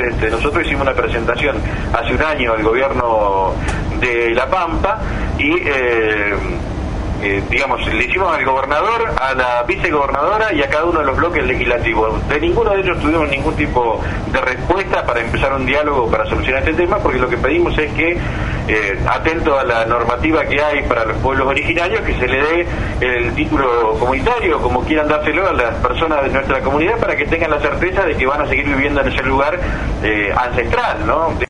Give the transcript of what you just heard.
nosotros hicimos una presentación hace un año al gobierno de La Pampa y digamos, le hicimos al gobernador, a la vicegobernadora y a cada uno de los bloques legislativos. De ninguno de ellos tuvimos ningún tipo de respuesta para empezar un diálogo para solucionar este tema, porque lo que pedimos es que, atento a la normativa que hay para los pueblos originarios, que se le dé el título comunitario, como quieran dárselo a las personas de nuestra comunidad, para que tengan la certeza de que van a seguir viviendo en ese lugar ancestral, ¿no?